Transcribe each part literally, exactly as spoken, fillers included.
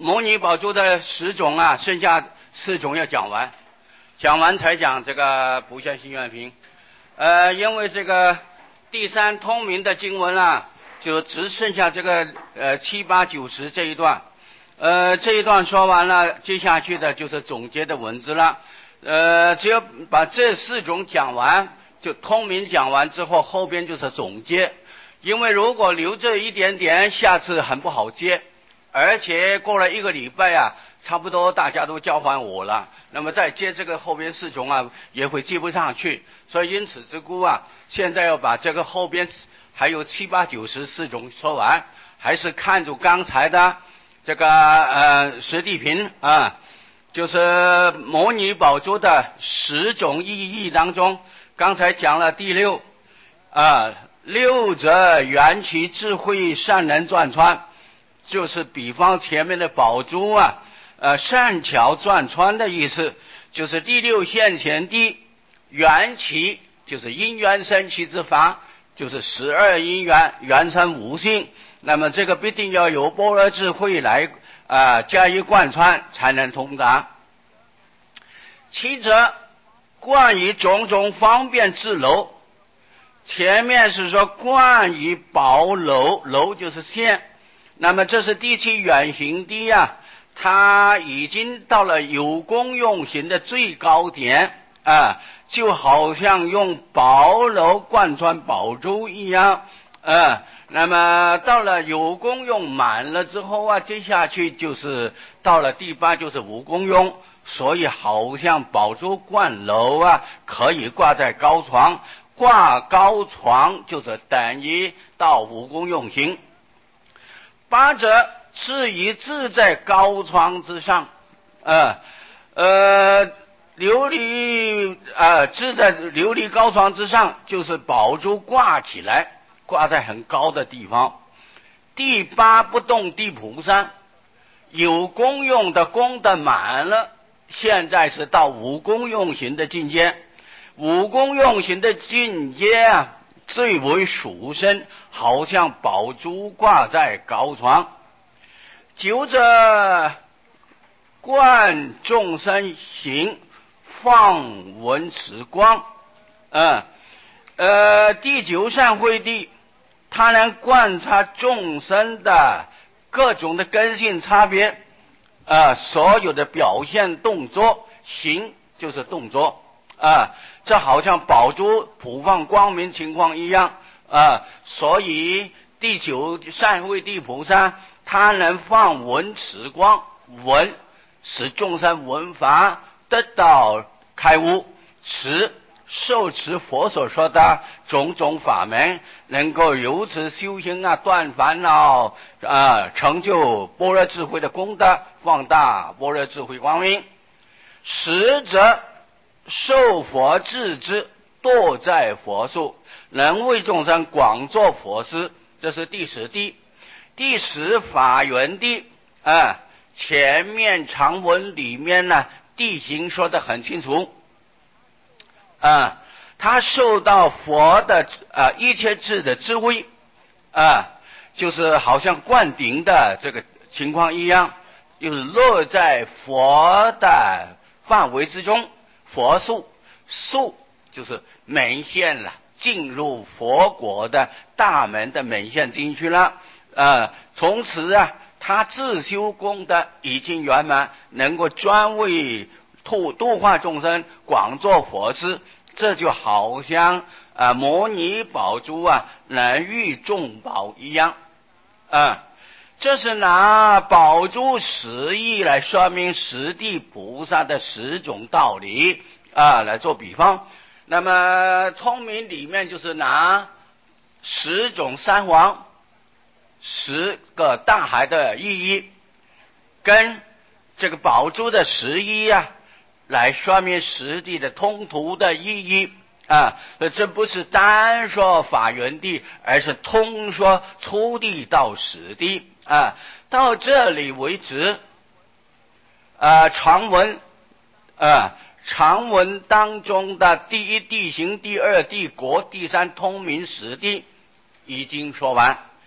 摩尼宝珠的十种啊，剩下四种要讲完，讲完才讲这个不现心愿品。呃，因为这个第三通明的经文啊，就只剩下这个呃七八九十这一段，呃这一段说完了，接下去的就是总结的文字了。呃，只有把这四种讲完，就通明讲完之后，后边就是总结。因为如果留这一点点，下次很不好接。而且过了一个礼拜啊，差不多大家都交还我了，那么再接这个后边四种啊，也会接不上去。所以因此之故啊，现在要把这个后边还有七八九十四种说完，还是看着刚才的这个呃实地品啊，就是摩尼宝珠的十种意义当中，刚才讲了第六啊，六者缘起智慧善能转穿。就是比方前面的宝珠啊，呃，善巧转穿的意思，就是第六现前地缘起，就是因缘生起之法，就是十二因缘缘生无性。那么这个必定要有般若智慧来啊、呃、加以贯穿，才能通达。其者，关于种种方便之楼，前面是说关于宝楼，楼就是现。那么这是第七远行地啊，它已经到了有功用行的最高点啊，就好像用宝楼贯穿宝珠一样啊。那么到了有功用满了之后啊，接下去就是到了第八就是无功用，所以好像宝珠贯楼啊，可以挂在高床，挂高床就是等于到无功用行。八者置于自在高窗之上，呃呃，琉璃呃置在琉璃高窗之上，就是宝珠挂起来，挂在很高的地方。第八不动地菩萨，有功用的功德满了，现在是到无功用行的境界。无功用行的境界啊，最为殊胜，好像宝珠挂在高窗。九者观众生行，放闻持光，嗯呃，第九善慧地，它能观察众生的各种的根性差别，啊、呃，所有的表现动作，行就是动作啊、呃，这好像宝珠普放光明情况一样啊、呃，所以第九善慧地菩萨，他能放闻持光，闻使众生闻法得到开悟，持受持佛所说的种种法门，能够由此修行啊，断烦恼啊，成就般若智慧的功德，放大般若智慧光明。十者受佛智之，堕在佛树，能为众生广作佛事，这是第十地。第十法缘地啊，前面长文里面呢，地形说得很清楚啊，他受到佛的啊一切智的智慧啊，就是好像灌顶的这个情况一样，就是落在佛的范围之中，佛树树就是门现了，进入佛国的大门的门现进去了。呃，从此啊，他自修功德已经圆满，能够专为度度化众生，广作佛事。这就好像啊、呃，摩尼宝珠啊，能遇众宝一样啊、呃。这是拿宝珠十义来说明十地菩萨的十种道理啊、呃，来做比方。那么通明里面就是拿十种三王。十个大海的意义，跟这个宝珠的十一啊，来说明实地的通途的意义啊。这不是单说法缘地，而是通说初地到十地啊。到这里为止，啊，长文啊，长文当中的第一地形、第二地国、第三通明十地已经说完。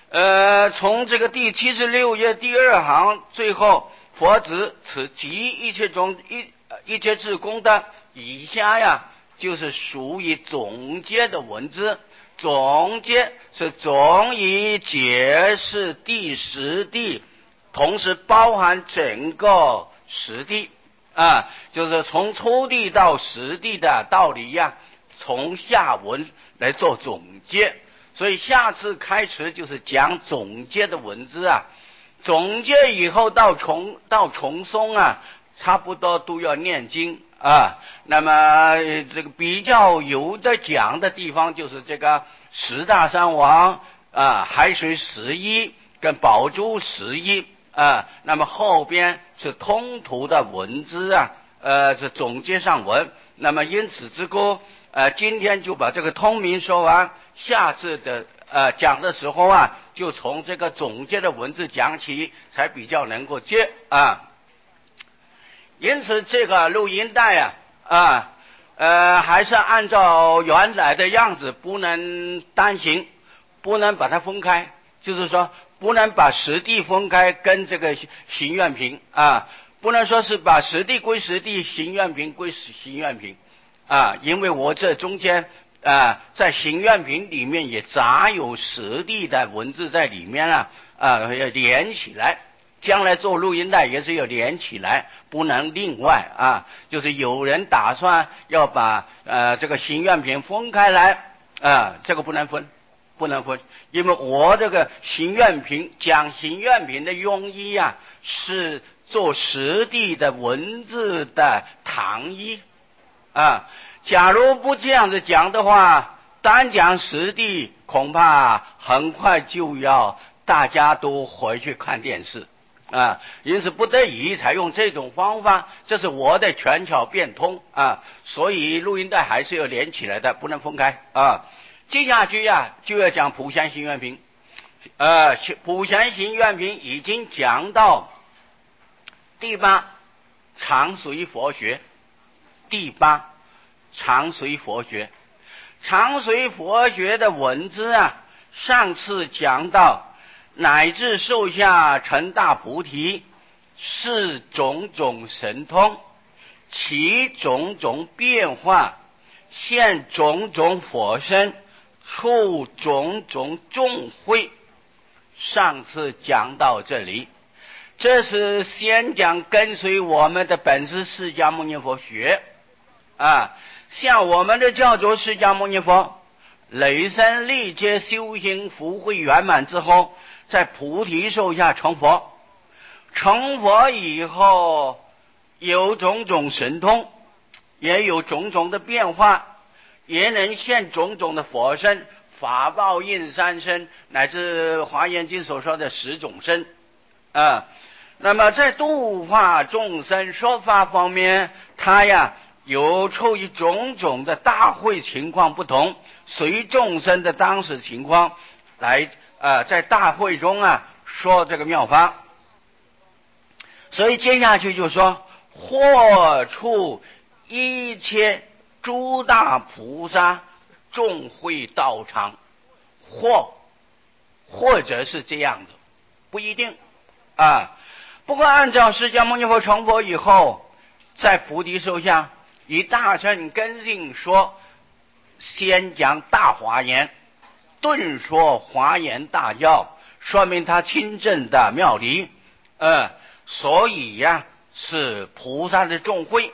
呃，从这个第七十六页第二行最后，佛指此集一切中一一切智功的以下呀，就是属于总结的文字。总结是总以解释第十地，同时包含整个十地啊，就是从初地到十地的道理呀，从下文来做总结。所以下次开始就是讲总结的文字啊，总结以后到重到重诵啊，差不多都要念经啊。那么这个比较有的讲的地方就是这个十大山王啊，海水十一跟宝珠十一啊。那么后边是通途的文字啊，呃是总结上文。那么因此之故，呃今天就把这个通名说完，下次的呃讲的时候啊，就从这个总结的文字讲起，才比较能够接啊。因此这个录音带啊啊呃还是按照原来的样子，不能单行，不能把它分开，就是说不能把实地分开跟这个行愿品啊，不能说是把实地归实地，行愿品归行愿品啊，因为我这中间啊在行愿品里面也杂有实地的文字在里面啊啊要连起来，将来做录音带也是要连起来，不能另外啊，就是有人打算要把呃这个行愿品分开来啊，这个不能分，不能分，因为我这个行愿品讲行愿品的用意啊，是做实地的文字的堂依啊。假如不这样子讲的话，单讲实地，恐怕很快就要大家都回去看电视啊，因此不得已才用这种方法，这是我的权巧变通啊，所以录音带还是要连起来的，不能分开啊。接下去呀、啊，就要讲普贤行愿品，呃，普贤行愿品已经讲到第八常随佛学，第八常随佛学，常随佛学的文字啊，上次讲到乃至受下成大菩提，是种种神通，其种种变化，现种种佛身，处种种众会。上次讲到这里，这是先讲跟随我们的本师释迦牟尼佛学啊，像我们的教主释迦牟尼佛，累生历劫修行福慧圆满之后，在菩提树下成佛，成佛以后有种种神通，也有种种的变化，也能现种种的佛身，法报应三身，乃至华严经所说的十种身啊。那么在度化众生说法方面，他呀有处于种种的大会情况不同，随众生的当时情况来啊、呃，在大会中啊说这个妙法。所以接下去就说，或处一切诸大菩萨众会道场，或或者是这样的，不一定啊。不过按照释迦牟尼佛成佛以后，在菩提树下以大乘根性说，先讲大华严，顿说华严大教，说明他亲证的妙理。呃，所以呀、啊、是菩萨的众会。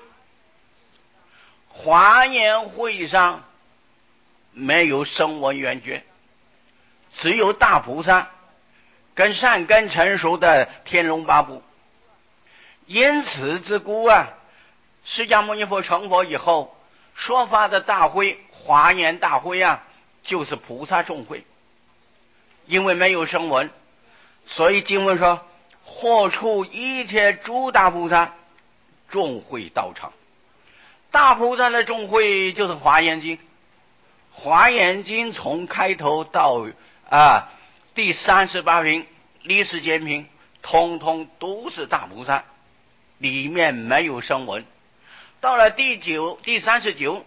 华严会上没有声闻缘觉，只有大菩萨跟善根成熟的天龙八部。因此之故啊，释迦牟尼佛成佛以后说法的大会，华严大会啊，就是菩萨众会。因为没有声闻，所以经文说，或处一切诸大菩萨众会道场。大菩萨的众会就是华严经，华严经从开头到啊第三十八品历世间品，通通都是大菩萨，里面没有声闻。到了第九第三十九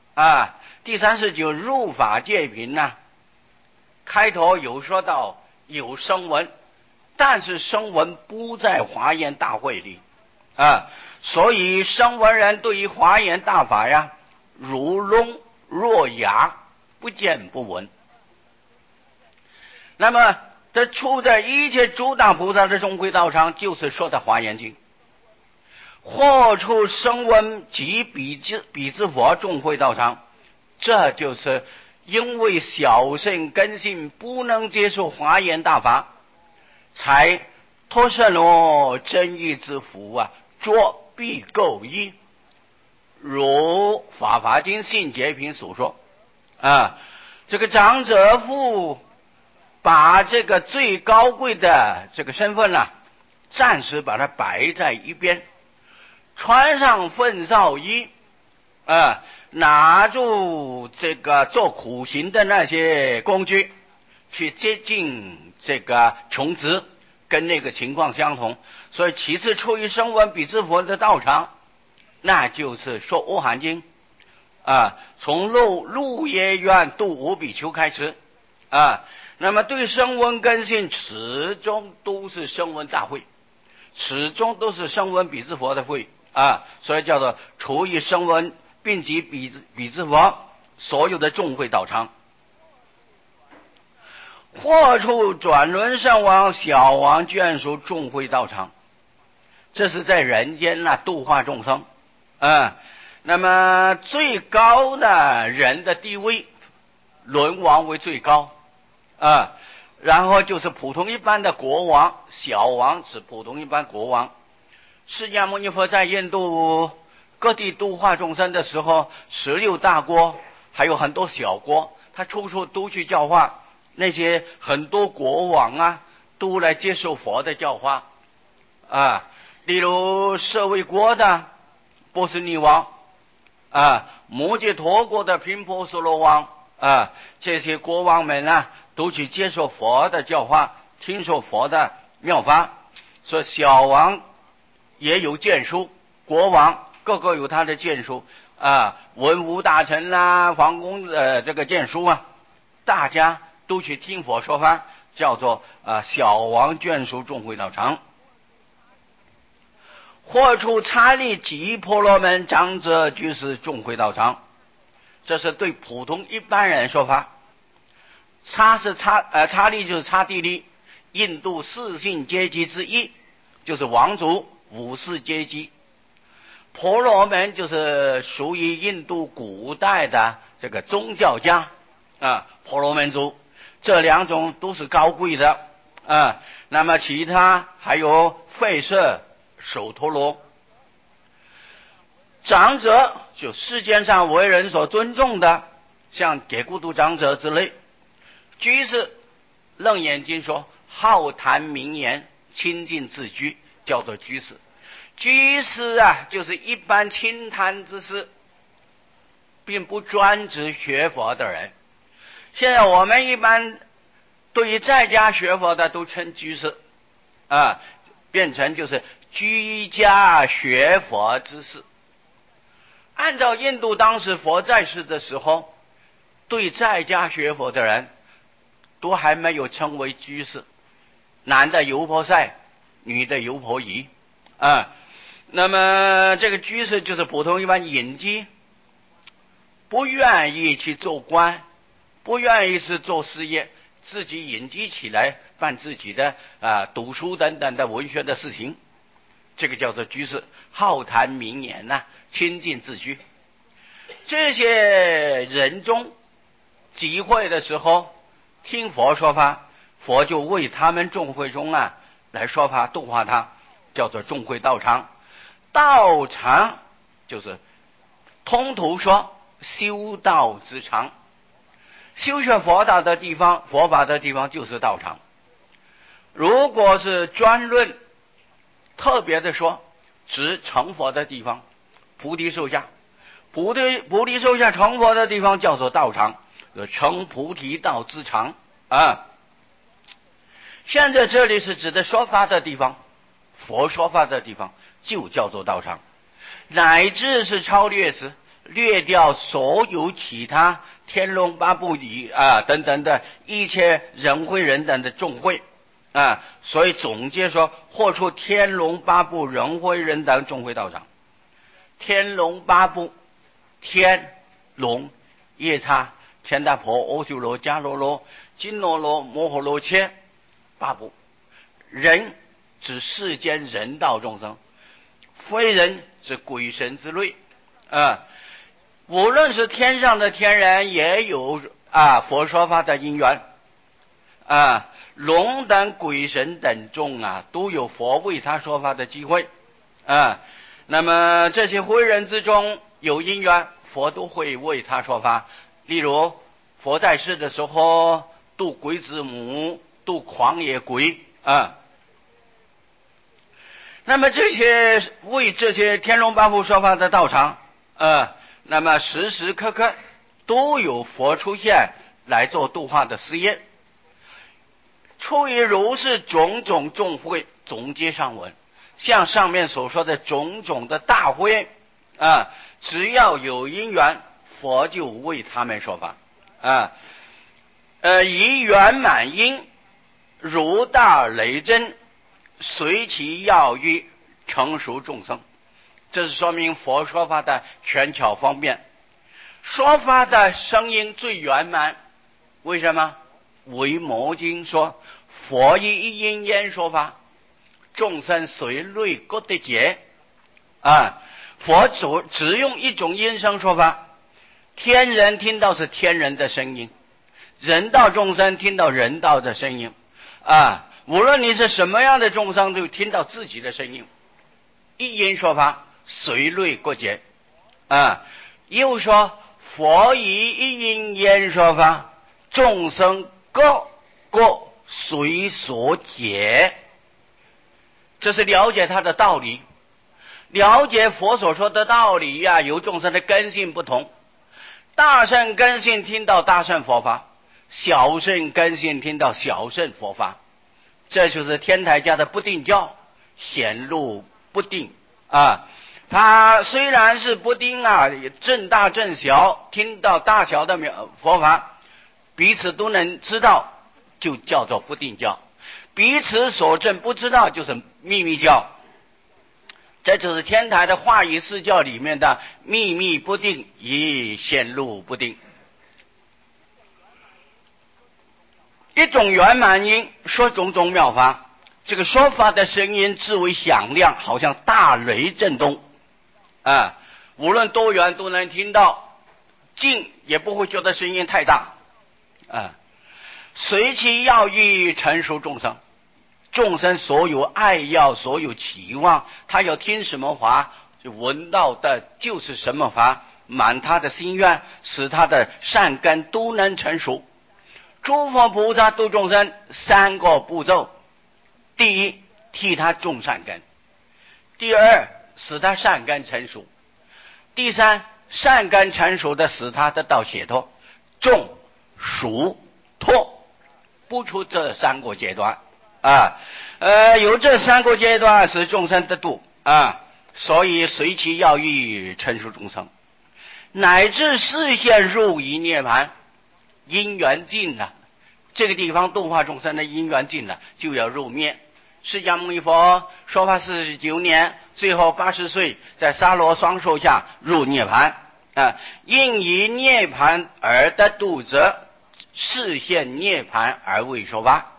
啊第三十九入法界品呢、啊，开头有说到有声闻，但是声闻不在华严大会里啊，所以声闻人对于华严大法呀，如聋若哑，不见不闻。那么这出在一切诸大菩萨的众会道场，就是说的华严经。或出声闻及比之比之佛众会道场，这就是因为小圣根性不能接受华严大法，才托摄罗真义之福啊，作必垢衣，如法华经信解品所说啊。这个长者父把这个最高贵的这个身份呢、啊，暂时把它摆在一边，穿上粪扫衣啊，拿住这个做苦行的那些工具，去接近这个穷子，跟那个情况相同。所以其次出于声闻比之佛的道场，那就是说阿含经啊，从鹿鹿耶院度无比丘开始啊。那么对声闻根性始终都是声闻大会，始终都是声闻比之佛的会啊，所以叫做除以声闻并及比之比之佛所有的众会道场。或处转轮圣王小王眷属众会道场，这是在人间呐、啊、度化众生啊。那么最高的人的地位，轮王为最高啊，然后就是普通一般的国王，小王是普通一般国王。释迦牟尼佛在印度各地度化众生的时候，十六大国还有很多小国，他处处都去教化，那些很多国王啊都来接受佛的教化啊。例如舍卫国的波斯匿王啊，摩羯陀国的频婆娑罗王啊，这些国王们呢、啊，都去接受佛的教化，听说佛的妙法。所以小王也有谏书，国王各个有他的谏书啊，文武大臣啦、啊，皇宫呃这个谏书啊，大家都去听佛说法，叫做啊小王眷属众会道场。或处刹利及婆罗门长者居士众会道场，这是对普通一般人说法。刹是刹呃刹利就是刹帝利，印度四姓阶级之一，就是王族武士阶级。婆罗门就是属于印度古代的这个宗教家啊，婆罗门族，这两种都是高贵的啊。那么其他还有吠舍、首陀罗。长者就世间上为人所尊重的，像给孤独长者之类。居士楞严经说好谈名言，清净自居，叫做居士。居士啊，就是一般清谈之士，并不专职学佛的人。现在我们一般对于在家学佛的都称居士啊，变成就是居家学佛之士。按照印度当时佛在世的时候，对在家学佛的人都还没有称为居士，男的油婆塞，女的油婆夷啊。那么这个居士就是普通一般隐居，不愿意去做官，不愿意是做事业，自己隐居起来办自己的啊读书等等的文学的事情，这个叫做居士。好谈名言呐、啊，清净自居。这些人中集会的时候听佛说法，佛就为他们众会中啊来说法度化他，叫做众会道场。道场就是通途说修道之场，修学佛道的地方，佛法的地方就是道场。如果是专论特别的说，指成佛的地方，菩提树下，菩提菩提树下成佛的地方叫做道场，成菩提道之场啊。现在这里是指的说法的地方，佛说法的地方就叫做道场，乃至是超略时略掉所有其他天龙八部里啊等等的一切人会人等的众会啊，所以总结说，或出天龙八部人会人等众会道场。天龙八部，天龙夜叉天大婆阿修罗迦罗罗金罗罗摩诃罗切八部。人指世间人道众生，非人指鬼神之类啊。无论是天上的天人，也有啊佛说法的因缘啊，龙等鬼神等众啊，都有佛为他说法的机会啊。那么这些慧人之中有因缘，佛都会为他说法。例如佛在世的时候度鬼子母，度狂野鬼啊。那么这些为这些天龙八部说法的道场啊，那么时时刻刻都有佛出现来做度化的事业。出于如是种种众会，总结上文，像上面所说的种种的大会啊，只要有因缘，佛就为他们说法啊。呃，以圆满因，如大雷震，随其要欲，成熟众生。这是说明佛说法的权巧方便，说法的声音最圆满。为什么？维摩经说，佛以一因缘说法，众生随类各得解啊。佛只只用一种音声说法，天人听到是天人的声音，人道众生听到人道的声音啊。无论你是什么样的众生，都听到自己的声音。一因说法，随类各解啊。又说佛以一因缘说法，众生各各随所解。这是了解他的道理，了解佛所说的道理呀、啊，由众生的根性不同。大乘根性听到大乘佛法，小乘根性听到小乘佛法。这就是天台家的不定教，显露不定啊。他虽然是不定啊，正大正小，听到大小的佛法，彼此都能知道，就叫做不定教。彼此所证不知道，就是秘密教。这就是天台的化仪四教里面的秘密不定与显露不定。一种圆满音说种种妙法，这个说法的声音至为响亮，好像大雷震动啊，无论多远都能听到，近也不会觉得声音太大啊。随其要欲，成熟众生，众生所有爱要，所有期望，他要听什么法，就闻到的就是什么法，满他的心愿，使他的善根都能成熟。诸佛菩萨度众生三个步骤：第一，替他种善根；第二，使他善根成熟；第三，善根成熟的使他得到解脱。种、熟、脱，不出这三个阶段啊。呃，有这三个阶段使众生得度啊，所以随其要欲，成熟众生，乃至视现入于涅槃。因缘尽了，这个地方度化众生的因缘尽了，就要入灭。释迦牟尼佛说法四十九年，最后八十岁，在沙罗双树下入涅槃啊。因以涅槃而得度者，视现涅槃而为说法。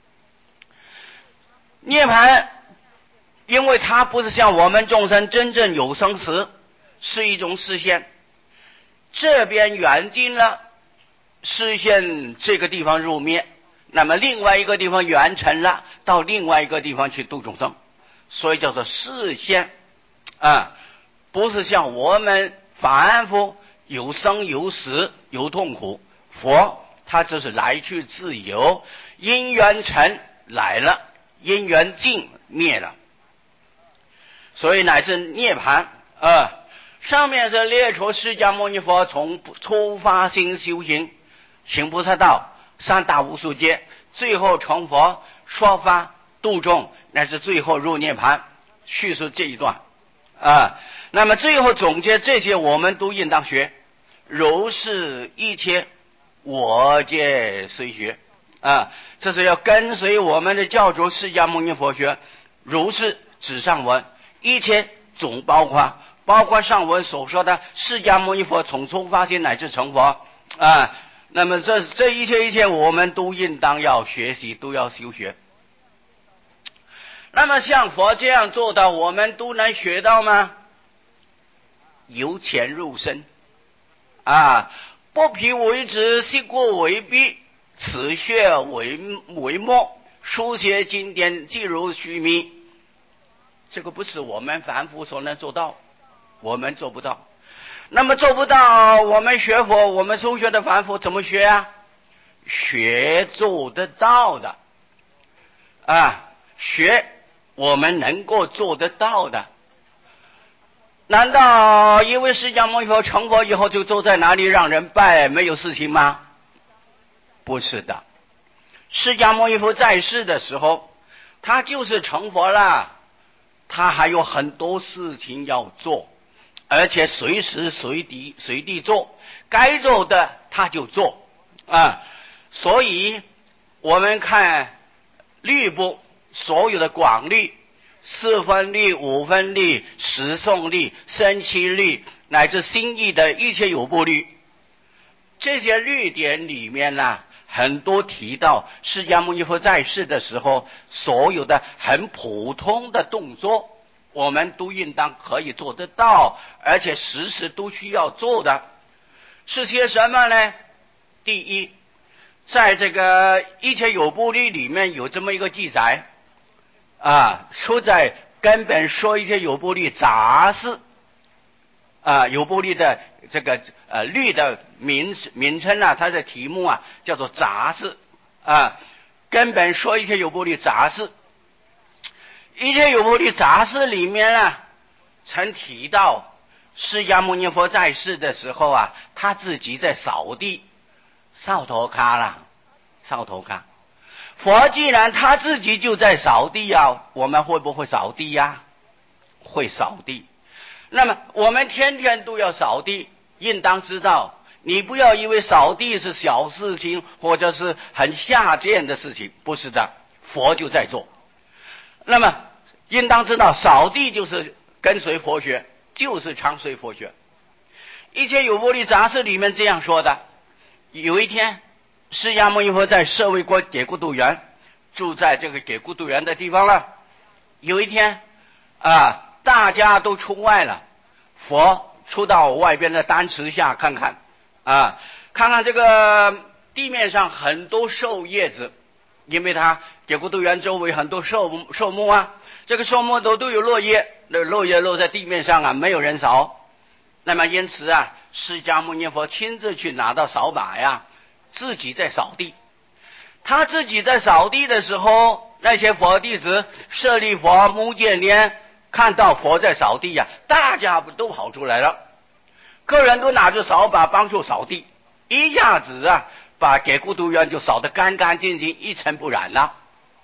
涅槃，因为它不是像我们众生真正有生死，是一种视现。这边缘尽了，视现这个地方入灭，那么另外一个地方圆成了，到另外一个地方去度众生，所以叫做视现啊，不是像我们凡夫有生有死有痛苦。佛他只是来去自由，因缘成来了，因缘尽灭了，所以乃至涅槃啊。上面是列出释迦牟尼佛从初发心修行，行菩萨道，三大无数劫，最后成佛，说法度众，乃至最后入涅槃，叙述这一段啊。那么最后总结这些，我们都应当学， 如是一切，我皆随学。啊，这是要跟随我们的教主释迦牟尼佛学。如是指上文，一切总包括，包括上文所说的释迦牟尼佛从初发心乃至成佛啊。那么这这一切一切，我们都应当要学习，都要修学。那么像佛这样做到，我们都能学到吗？由浅入深啊，不疲为直，细过为弊，此学为为末，书写经典即如须弥。这个不是我们凡夫所能做到，我们做不到。那么做不到，我们学佛，我们修学的凡夫怎么学啊？学做得到的啊，学我们能够做得到的。难道因为释迦牟尼佛成佛以后就坐在哪里让人拜，没有事情吗？不是的，释迦牟尼佛在世的时候，他就是成佛了，他还有很多事情要做，而且随时随地随地做，该做的他就做啊。所以我们看律部所有的广律、四分律、五分律、十颂律、生七律，乃至新译的一切有部律，这些律典里面呢、啊，很多提到释迦牟尼佛在世的时候，所有的很普通的动作，我们都应当可以做得到，而且时时都需要做的是些什么呢？第一，在这个一切有部律里面有这么一个记载啊，说在根本说一切有部律杂事啊，有部律的这个呃律的名名称啊，它的题目啊叫做杂事啊，根本说一切有部律杂事。一切有部律杂事里面啊，曾提到释迦牟尼佛在世的时候啊，他自己在扫地，扫头卡啦，扫头卡。佛既然他自己就在扫地啊，我们会不会扫地呀、啊？会扫地。那么我们天天都要扫地，应当知道，你不要以为扫地是小事情或者是很下贱的事情，不是的，佛就在做。那么应当知道，扫地就是跟随佛学，就是常随佛学。一切有部律杂事里面这样说的：有一天，释迦牟尼佛在舍卫国解孤独园，住在这个解孤独园的地方了。有一天啊，大家都出外了，佛出到外边的丹池下看看啊，看看这个地面上很多树叶子，因为他解孤独园周围很多树树木啊，这个树木都都有落叶，那落叶落在地面上啊，没有人扫。那么因此啊，释迦牟尼佛亲自去拿到扫把呀，自己在扫地。他自己在扫地的时候，那些佛弟子舍利佛、目犍连看到佛在扫地呀、啊，大家都跑出来了，个人都拿着扫把帮助扫地，一下子啊，把解孤独园就扫得干干净净，一尘不染了。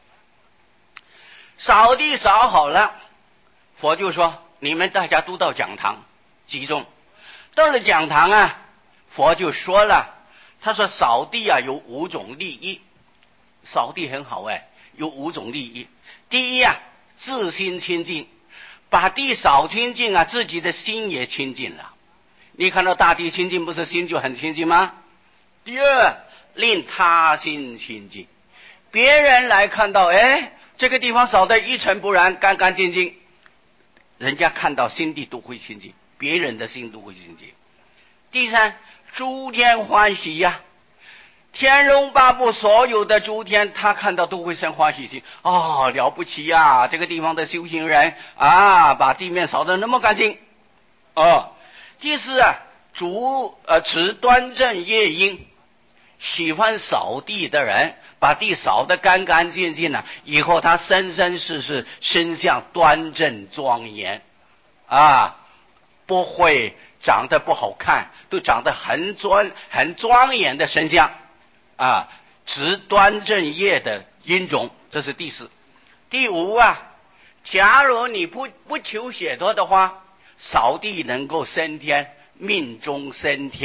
扫地扫好了，佛就说：“你们大家都到讲堂集中。”到了讲堂啊，佛就说了，他说扫地啊有五种利益，扫地很好哎，有五种利益。第一啊，自心清净，把地扫清净啊，自己的心也清净了。你看到大地清净，不是心就很清净吗？第二，令他心清净，别人来看到，哎，这个地方扫得一尘不染，干干净净，人家看到心地都会清净，别人的心都会清净。第三，诸天欢喜呀、啊，天龙八部所有的诸天，他看到都会生欢喜心，哦，了不起呀、啊！这个地方的修行人啊，把地面扫得那么干净。哦，第四啊，主呃持端正业因，喜欢扫地的人，把地扫得干干净净了、啊，以后他生生世世身相端正庄严啊，不会长得不好看，都长得很庄很庄严的身相啊，持端正业的因种，这是第四。第五啊，假如你不不求解脱的话，扫地能够升天，命中升天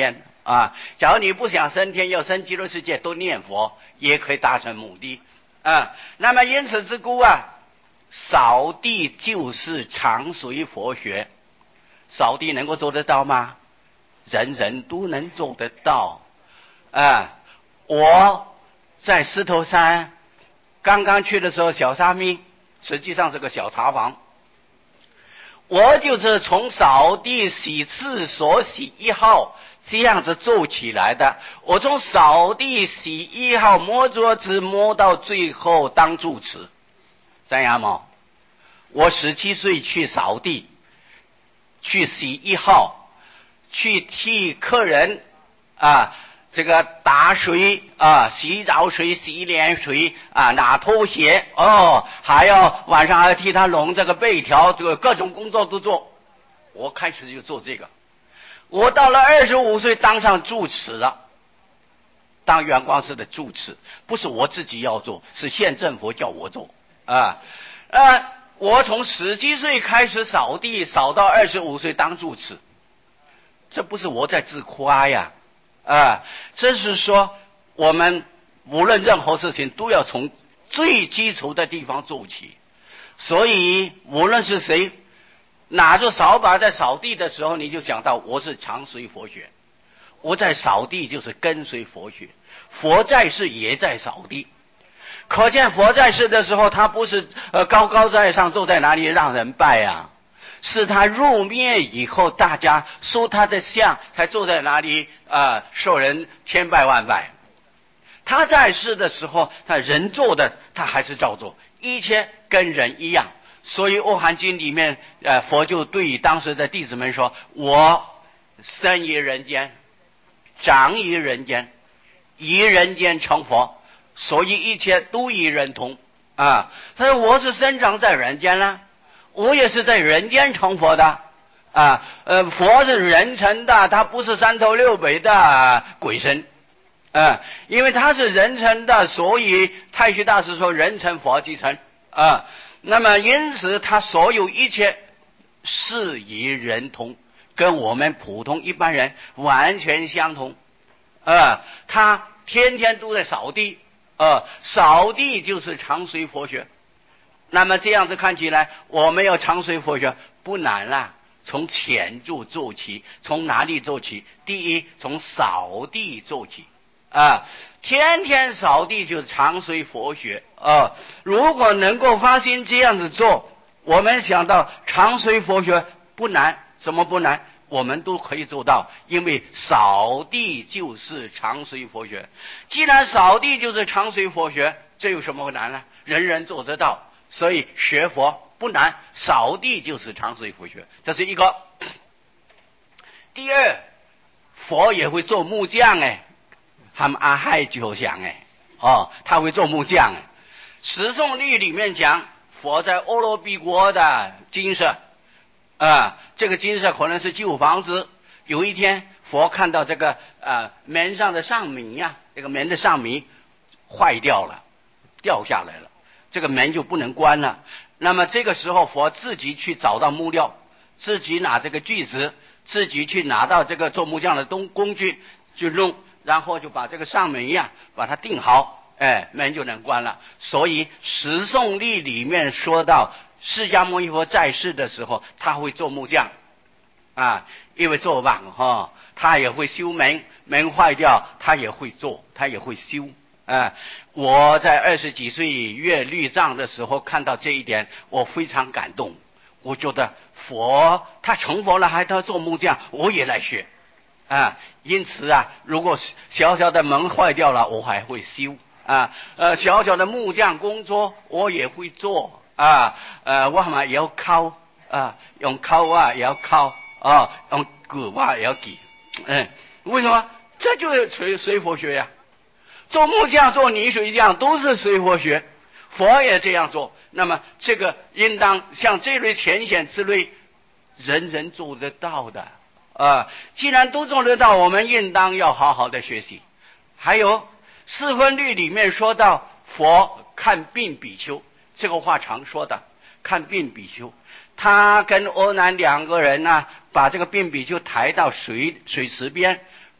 啊。假如你不想升天，要升极乐世界，都念佛也可以达成目的啊。那么因此之故啊，扫地就是常随佛学。扫地能够做得到吗？人人都能做得到啊。我在石头山刚刚去的时候，小沙弥实际上是个小茶房，我就是从扫地洗厕所洗一号这样子做起来的。我从扫地洗一号摸桌子摸到最后当住持，这样吗？我十七岁去扫地，去洗一号，去替客人啊这个打水啊，洗澡水、洗脸水啊，拿拖鞋哦，还要晚上还要替他拢这个被条，这个各种工作都做。我开始就做这个。我到了二十五岁当上住持了，当圆光寺的住持，不是我自己要做，是县政府叫我做啊。呃，我从十七岁开始扫地，扫到二十五岁当住持，这不是我在自夸呀。啊，这是说我们无论任何事情都要从最基础的地方做起。所以无论是谁拿着扫把在扫地的时候，你就想到我是常随佛学，我在扫地就是跟随佛学。佛在世也在扫地，可见佛在世的时候，他不是呃高高在上坐在哪里让人拜啊，是他入灭以后，大家收他的像，才坐在哪里啊、呃，受人千拜万拜。他在世的时候，他人做的他还是照做，一切跟人一样。所以《阿含经》里面，呃，佛就对当时的弟子们说：“我生于人间，长于人间，于人间成佛，所以一切都与人同啊。”他说：“我是生长在人间了。”我也是在人间成佛的啊，呃，佛是人成的，他不是三头六尾的鬼神啊，因为他是人成的，所以太虚大师说人成佛即成啊。那么因此他所有一切是与人同，跟我们普通一般人完全相同啊。他天天都在扫地啊，扫地就是常随佛学。那么这样子看起来，我们要常随佛学不难啦。从浅处做起，从哪里做起？第一，从扫地做起啊！天天扫地就是常随佛学啊！如果能够发心这样子做，我们想到常随佛学不难，怎么不难？我们都可以做到，因为扫地就是常随佛学。既然扫地就是常随佛学，这有什么难呢？人人做得到。所以学佛不难，扫地就是常随佛学，这是一个。第二，佛也会做木匠哎，他们阿亥就想哎，哦，他会做木匠哎。十诵律里面讲，佛在阿罗毕国的精舍啊，这个精舍可能是旧房子。有一天，佛看到这个呃门上的上楣呀、啊，这个门的上楣坏掉了，掉下来了。这个门就不能关了。那么这个时候，佛自己去找到木料，自己拿这个锯子，自己去拿到这个做木匠的东工具去弄，然后就把这个上门呀把它定好，哎，门就能关了。所以十诵律里面说到，释迦牟尼佛在世的时候，他会做木匠啊，因为做网哈、哦，他也会修门，门坏掉他也会做，他也会修。啊，我在二十几岁阅律藏的时候看到这一点，我非常感动。我觉得佛他成佛了，还他做木匠，我也来学啊。因此啊，如果小小的门坏掉了，我还会修啊。呃，小小的木匠工作我也会做啊。呃，我嘛也要敲啊，用敲啊也要敲啊，用鼓啊也要举。嗯，为什么？这就是随随佛学呀。做木匠、做泥水匠都是随佛学，佛也这样做。那么这个应当像这类浅显之类，人人做得到的啊。既然都做得到，我们应当要好好的学习。还有四分律里面说到，佛看病比丘，这个话常说的，看病比丘。他跟阿难两个人呢、啊，把这个病比丘抬到水水池边，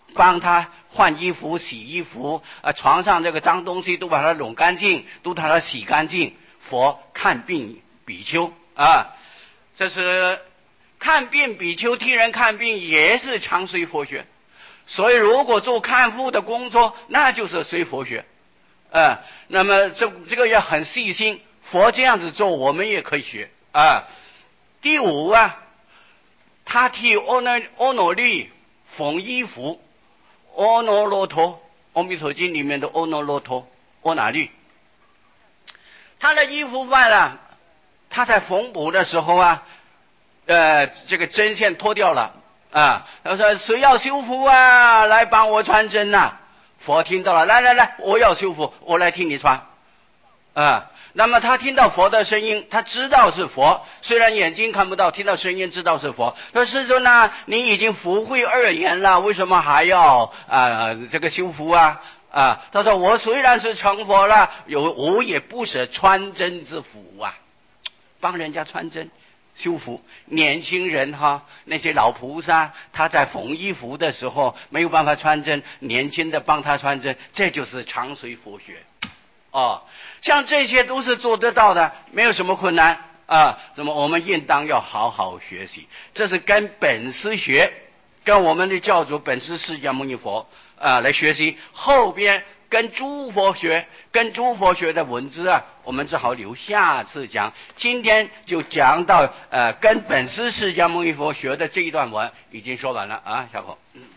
帮他换衣服、洗衣服，啊，床上这个脏东西都把它拢干净，都把它洗干净。佛看病比丘啊，这是看病比丘替人看病，也是常随佛学。所以，如果做看护的工作，那就是随佛学，啊，那么这这个要很细心。佛这样子做，我们也可以学啊。第五啊，他替阿耨阿耨律缝衣服。阿耨罗陀，阿弥陀经里面的阿耨罗陀，阿那律，他的衣服坏了，他在缝补的时候啊，呃，这个针线脱掉了啊，他说谁要修复啊，来帮我穿针呐、啊。佛听到了，来来来，我要修复，我来替你穿啊。那么他听到佛的声音，他知道是佛，虽然眼睛看不到，听到声音知道是佛。说师尊呢，你已经福慧二言了，为什么还要啊、呃、这个修福啊啊？他说我虽然是成佛了，有我也不舍穿针之福啊，帮人家穿针修福。年轻人哈，那些老菩萨他在缝衣服的时候没有办法穿针，年轻的帮他穿针，这就是常随佛学。哦，像这些都是做得到的，没有什么困难啊。那么我们应当要好好学习，这是跟本师学，跟我们的教主本师释迦牟尼佛啊来学习。后边跟诸佛学，跟诸佛学的文字啊，我们只好留下次讲。今天就讲到呃跟本师释迦牟尼佛学的这一段文已经说完了啊，小口。嗯